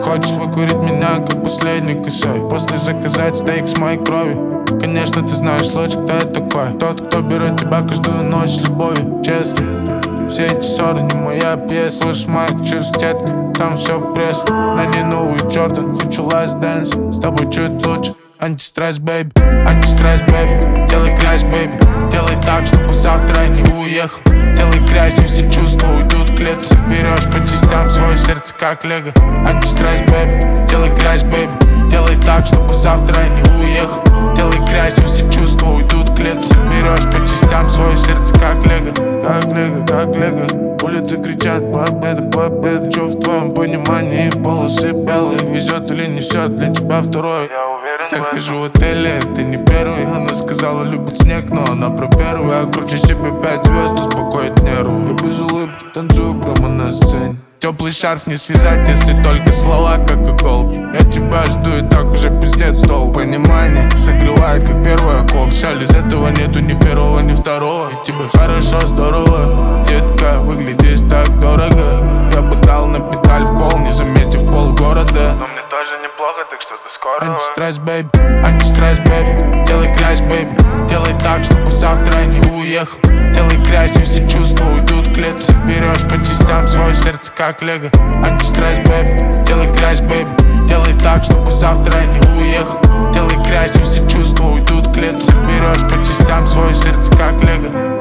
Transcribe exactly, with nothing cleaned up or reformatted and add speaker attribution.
Speaker 1: хочешь выкурить меня, как последний косой, после заказать стейк с моей кровью. Конечно, ты знаешь лучше, кто я такой. Тот, кто берет тебя каждую ночь с любовью. Честно, все эти ссоры не моя пьеса. Слышь, моих чувств, детка, там все пресно. На ней новый Джордан, хочу last dance. С тобой чуть лучше, антистресс, бэйби. Антистресс, бэйби, делай грязь, бэйби. Делай так, чтобы завтра я не уехал. Делай грязь, и все чувства уйдут к лету. Соберешь по частям свое сердце, как лего. Антистресс, бэйби, делай грязь, бэйби. Делай так, чтобы завтра я не уехал. Делай грязь, и все чувства уйдут к лету. Соберешь по частям свое сердце, как лего. Как лего, как лего. Улицы кричат победа, победа. Чё в твоем понимании полосы белые? Везет или несет для тебя второе? Захожу в отеле, ты не первый. Она сказала, любит снег, но она про первый. Я кручу себе пять звезд, успокоит нервы. Я без улыбки танцую прямо на сцене. Теплый шарф не связать, если только слова, как иголки. Я тебя жду и так уже пиздец стол. Понимание согревает, как первый оков. Жаль, из этого нету ни первого, ни второго. И тебе хорошо, здорово, детка, выглядишь так дорого. Я бы дал на педаль в пол, не заметив полгорода. Но мне тоже неплохо, так что до скорого. Антистресс, бэйби, антистресс, бэйби. Делай грязь, бэйби. Делай так, чтобы завтра я не уехал. Делай грязь, и все чувства уйдут к лету. Соберешь по частям свое сердце, как лего. Антистресс, бэйби, делай грязь, бэйби. Делай так, чтобы завтра я не уехал. Делай грязь, и все чувства уйдут к лету. Соберешь по частям свое сердце, как лего.